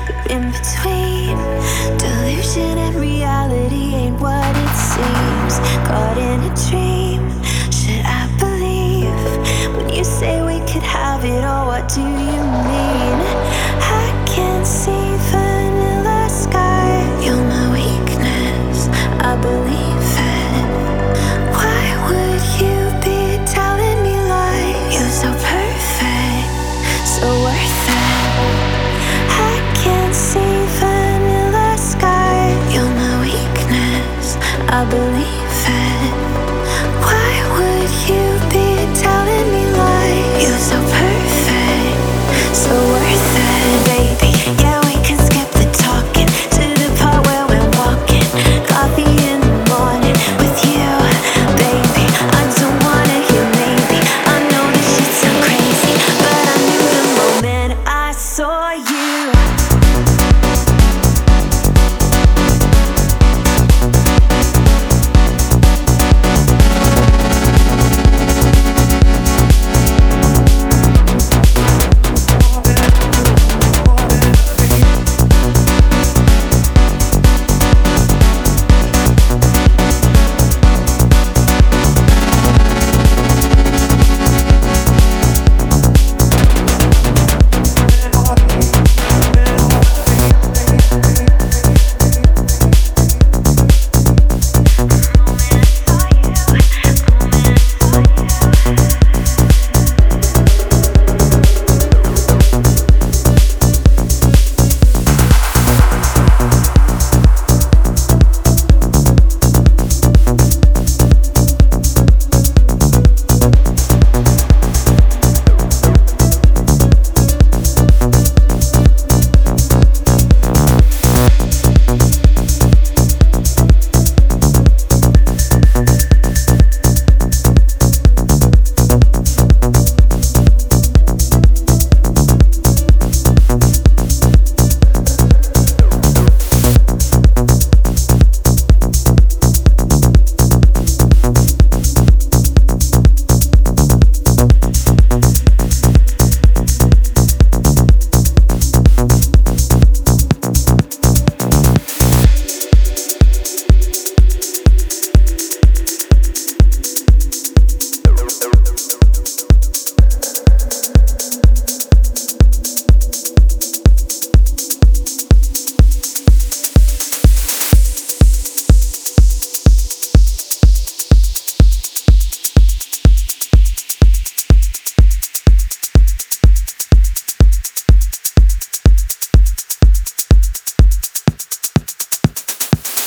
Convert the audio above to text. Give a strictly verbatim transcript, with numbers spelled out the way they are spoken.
but in between delusion and reality ain't what it seems. Caught in a dream, should I believe when you say we could have it all? What do you mean? I can't see vanilla sky. You're my weakness, I believe it. Why would you be telling me lies? You're so perfect, so worth it. I can't see vanilla sky. You're my weakness, I believe